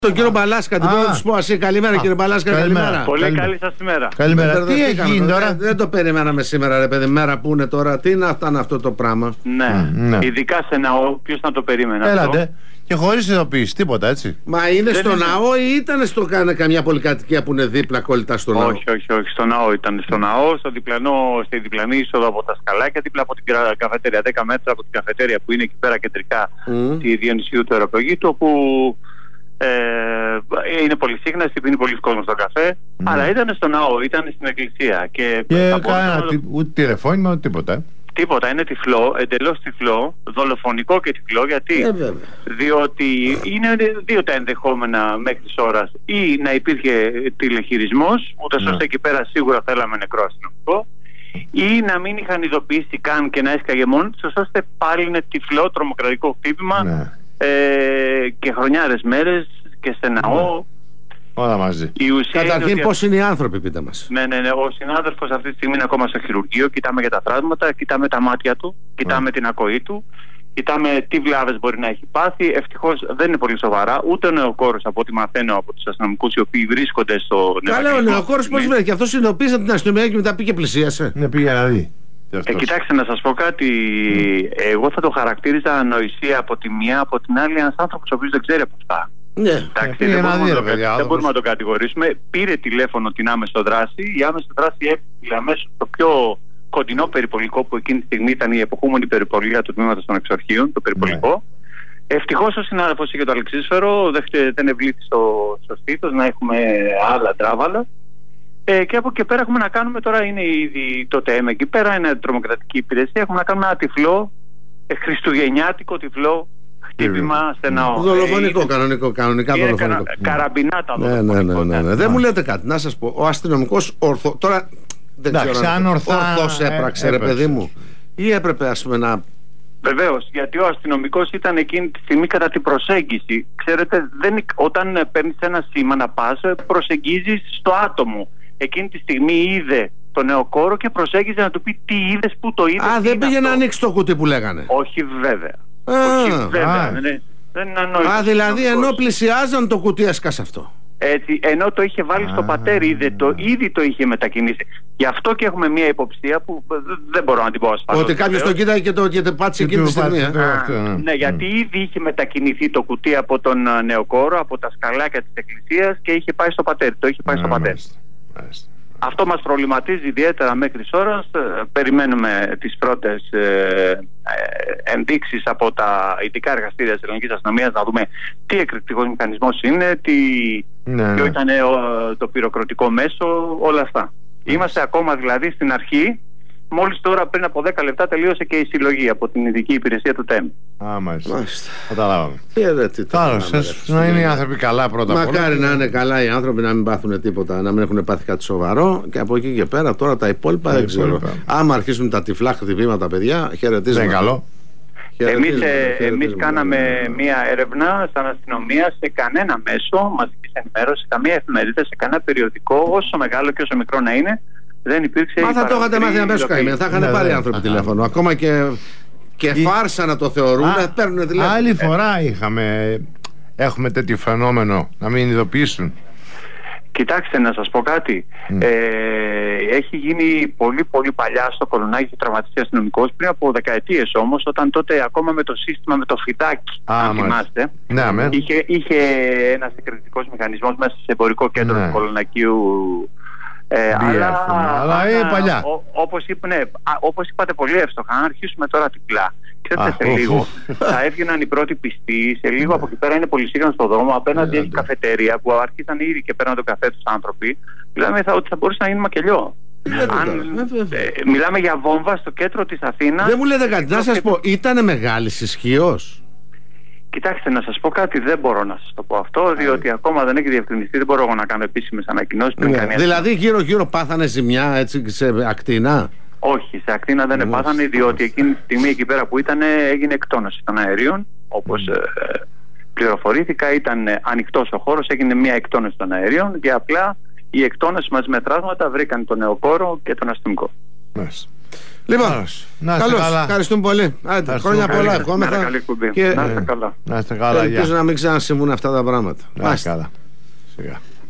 Τον κύριο Μπαλάσκα, την πρώτη του πω ασύ. Καλημέρα, κύριε Μπαλάσκα, καλημέρα. Πολύ καλή σας ημέρα. Καλημέρα. Τι έχει τώρα? Δεν το περιμέναμε σήμερα, ρε παιδί, μέρα που είναι τώρα. Τι να φτάνει αυτό το πράγμα. Ναι. Ειδικά σε ναό, ποιος να το περίμενε. Έλατε. Και χωρίς ειδοποίηση, τίποτα έτσι. Μα είναι στο ναό ή ήταν στο καμιά πολυκατοικία που είναι δίπλα κόλλητα στο ναό? Όχι, στο ναό ήταν. Στο ναό, στη διπλανή είσοδο από τα σκαλάκια, δίπλα από την καφετέρια. 10 μέτρα από την καφετέρια που είναι εκεί πέρα κεντρικά τη Διονυσίου του Αεροπαγήτου, όπου είναι πολυσύχναστη, πίνει πολλοί κόσμος στον καφέ. Αλλά ήταν στο ναό, ήταν στην εκκλησία. Και ούτε τηλεφώνημα, ούτε τίποτα. Τίποτα, είναι τυφλό, εντελώς τυφλό, δολοφονικό και τυφλό. Γιατί? Διότι είναι δύο τα ενδεχόμενα μέχρι της ώρας. Ή να υπήρχε τηλεχειρισμός, ούτως ώστε εκεί πέρα σίγουρα θέλαμε νεκρό αστυνομικό, ή να μην είχαν ειδοποιήσει καν και να έσκαγε μόνο τους, ώστε πάλι είναι τυφλό τρομοκρατικό χτύπημα και χρονιάρες μέρες και σε ναό. Όλα μαζί. Καταρχήν, πώς είναι οι άνθρωποι, πείτε μας. Ναι. Ο συνάδελφος αυτή τη στιγμή είναι ακόμα στο χειρουργείο. Κοιτάμε για τα τραύματα, κοιτάμε τα μάτια του, κοιτάμε την ακοή του, κοιτάμε τι βλάβες μπορεί να έχει πάθει. Ευτυχώς δεν είναι πολύ σοβαρά. Ούτε ο νεοκόρος, από ό,τι μαθαίνω από τους αστυνομικούς οι οποίοι βρίσκονται στο νεοκόρος. Καλά, ο νεοκόρος πώς βρέθηκε? Και αυτός συνειδητοποίησε την αστυνομία και μετά πήγε πλησίασε. Ναι, πήγε να δει. Κοιτάξτε, να σας πω κάτι. Εγώ θα το χαρακτήριζα ανοησία από τη μία, από την άλλη ένας άνθρωπος ο οποίος δεν ξέρει από αυτά. Ναι. Εντάξει, δεν μπορούμε να το κατηγορήσουμε. Πήρε τηλέφωνο την άμεσο δράση. Η άμεσο δράση έφυγε αμέσως στο πιο κοντινό περιπολικό που εκείνη τη στιγμή ήταν η εποχούμενη περιπολία του τμήματος των εξορχείων, το περιπολικό. Ευτυχώς ο συνάδελφος είχε το αλεξίσφαιρο, δεν ευλήθη στο στήθος να έχουμε άλλα τράβαλα. Και από εκεί πέρα έχουμε να κάνουμε, τώρα είναι ήδη το ΤΕΜ εκεί πέρα, είναι τρομοκρατική υπηρεσία. Έχουμε να κάνουμε ένα τυφλό, χριστουγεννιάτικο τυφλό χτύπημα σε ναό. Δολοφονικό, κανονικά δολοφονικό. Καραμπινάτα δολοφονικό. Ναι. Δεν μου λέτε κάτι, να σας πω. Ο αστυνομικός τώρα δεν ξέρω αν ορθώς έπραξε, ρε παιδί μου, ή έπρεπε, ας πούμε, να... Βεβαίως, γιατί ο αστυνομικός ήταν εκείνη τη στιγμή κατά την προσέγγιση. Ξέρετε, όταν παίρνεις ένα σήμα να πας, προσεγγίζεις στο άτομο. Εκείνη τη στιγμή είδε τον νεοκόρο και προσέγγιζε να του πει τι είδες, πού το είδες. Δεν πήγε να ανοίξει το κουτί που λέγανε? Όχι βέβαια. Δεν είναι ανόητο. Δηλαδή ενώ πλησιάζαν το κουτί έσκασε αυτό. Έτσι, ενώ το είχε βάλει στο πατέρι, ήδη το είχε μετακινήσει. Γι' αυτό και έχουμε μια υποψία που δεν μπορώ να την πω ασφαλώς. Ότι κάποιος το κοίταγε και το πάτησε εκείνη τη στιγμή. Ναι, γιατί ήδη είχε μετακινηθεί το κουτί από τον νεοκόρο, από τα σκαλάκια της εκκλησίας και είχε πάει στο πατέρι. Το είχε πάει στο πατέρι. Αυτό μας προβληματίζει ιδιαίτερα μέχρι ώρας. Περιμένουμε τις πρώτες ενδείξεις από τα ειδικά εργαστήρια της ελληνικής αστυνομίας να δούμε τι εκρηκτικός μηχανισμός είναι, ποιο ήταν το πυροκροτικό μέσο, όλα αυτά. Είμαστε ακόμα δηλαδή στην αρχή. Μόλις τώρα πριν από 10 λεπτά τελείωσε και η συλλογή από την ειδική υπηρεσία του ΤΕΜ. Μάλιστα. Καταλάβαμε. Να είναι οι άνθρωποι καλά πρώτα απ' όλα. Μακάρι να είναι καλά οι άνθρωποι, να μην πάθουν τίποτα, να μην έχουν πάθει κάτι σοβαρό. Και από εκεί και πέρα τώρα τα υπόλοιπα δεν ξέρω. Άμα αρχίσουν τα τυφλά χτυπήματα, παιδιά, χαιρετίζουμε. Είναι καλό. Εμείς κάναμε μία έρευνα σαν αστυνομία σε κανένα μέσο μαζικής ενημέρωσης, σε καμία εφημερίδα, σε κανένα περιοδικό, όσο μεγάλο και όσο μικρό να είναι. Δεν υπήρξε. Μα θα το είχατε μάθει αμέσως καημένο. Θα είχαν πάρει άνθρωποι τηλέφωνο. Ακόμα και φάρσα να το θεωρούν, παίρνουν τηλέφωνο. Άλλη φορά έχουμε τέτοιο φαινόμενο, να μην ειδοποιήσουν. Κοιτάξτε, να σας πω κάτι. Έχει γίνει πολύ πολύ παλιά στο Κολονάκι, είχε τραυματιστεί αστυνομικός πριν από δεκαετίες όμως, όταν τότε ακόμα με το σύστημα, με το φιδάκι, αν θυμάστε, είχε ένας εκρηκτικός μηχανισμός μέσα σε εμπορικό κέντρο του Κολονακίου. Αλλά παλιά. Όπως είπατε πολύ εύστοχα, αν αρχίσουμε τώρα τυφλά, ξέρετε, σε λίγο θα έβγαιναν οι πρώτοι πιστοί, σε λίγο από εκεί πέρα είναι πολυσύγχρονο στο δρόμο, απέναντι έχει καφετέρια που αρχίσαν ήδη και παίρνουν το καφέ τους άνθρωποι. Μιλάμε ότι θα μπορούσε να είναι μακελιό. Μιλάμε για βόμβα στο κέντρο της Αθήνας. Δεν μου λέτε κάτι, να σας πω, ήταν μεγάλης ισχύος? Κοιτάξτε, να σας πω κάτι, δεν μπορώ να σας το πω αυτό, διότι ακόμα δεν έχει διευκρινιστεί, δεν μπορώ να κάνω επίσημες ανακοινώσεις. Δηλαδή γύρω-γύρω πάθανε ζημιά, έτσι, σε ακτίνα? Όχι, σε ακτίνα δεν πάθανε, διότι εκείνη τη στιγμή εκεί πέρα που ήταν έγινε εκτόνωση των αερίων, όπως πληροφορήθηκα, ήταν ανοιχτός ο χώρος, έγινε μια εκτόνωση των αερίων και απλά η εκτόνωση μαζί με τραύματα βρήκαν τον νεοκόρο και τον αστυνομικό. Λοιπόν, καλώς, ευχαριστούμε πολύ. Άντε, χρόνια πολλά, ευχόμεθα. Να είστε καλά. Να είστε καλά. Ελπίζω να μην ξανασυμβούν αυτά τα πράγματα. Να είστε καλά. Σιγά.